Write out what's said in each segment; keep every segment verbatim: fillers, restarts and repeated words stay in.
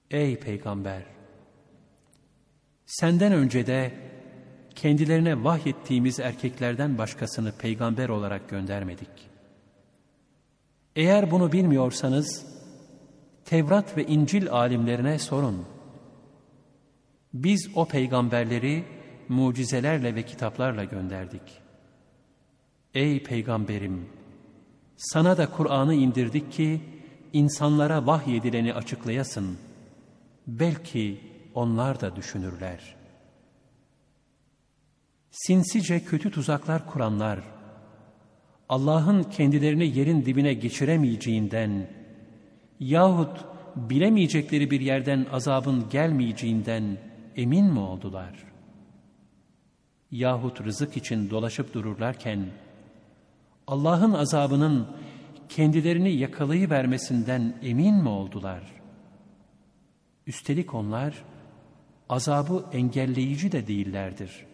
Ey Peygamber! Senden önce de kendilerine vahyettiğimiz erkeklerden başkasını peygamber olarak göndermedik. Eğer bunu bilmiyorsanız, Tevrat ve İncil alimlerine sorun. Biz o peygamberleri mucizelerle ve kitaplarla gönderdik. Ey Peygamberim! Sana da Kur'an'ı indirdik ki, insanlara vahyedileni açıklayasın. Belki onlar da düşünürler. Sinsice kötü tuzaklar kuranlar, Allah'ın kendilerini yerin dibine geçiremeyeceğinden yahut bilemeyecekleri bir yerden azabın gelmeyeceğinden emin mi oldular? Yahut rızık için dolaşıp dururlarken Allah'ın azabının kendilerini yakalayıvermesinden emin mi oldular? Üstelik onlar azabı engelleyici de değillerdir.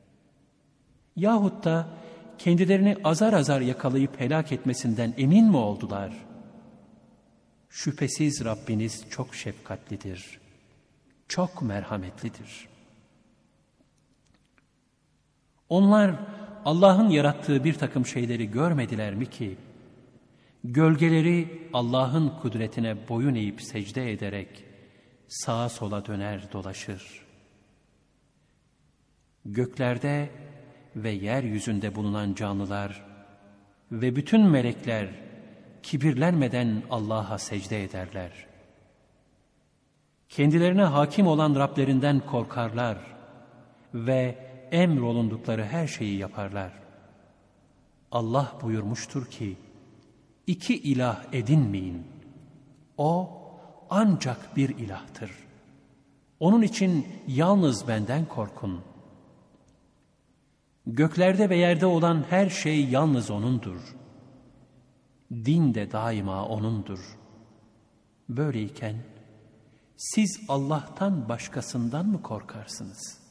Yahut da kendilerini azar azar yakalayıp helak etmesinden emin mi oldular? Şüphesiz Rabbiniz çok şefkatlidir, çok merhametlidir. Onlar Allah'ın yarattığı bir takım şeyleri görmediler mi ki, gölgeleri Allah'ın kudretine boyun eğip secde ederek sağa sola döner dolaşır. Göklerde ve yeryüzünde bulunan canlılar ve bütün melekler kibirlenmeden Allah'a secde ederler. Kendilerine hakim olan Rablerinden korkarlar ve emrolundukları her şeyi yaparlar. Allah buyurmuştur ki, İki ilah edinmeyin. O ancak bir ilahtır. Onun için yalnız benden korkun. Göklerde ve yerde olan her şey yalnız O'nundur. Din de daima O'nundur. Böyleyken siz Allah'tan başkasından mı korkarsınız?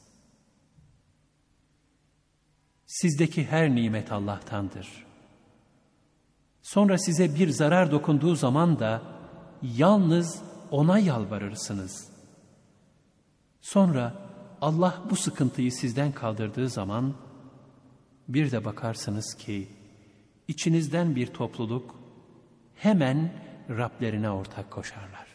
Sizdeki her nimet Allah'tandır. Sonra size bir zarar dokunduğu zaman da yalnız O'na yalvarırsınız. Sonra Allah bu sıkıntıyı sizden kaldırdığı zaman bir de bakarsınız ki içinizden bir topluluk hemen Rablerine ortak koşarlar.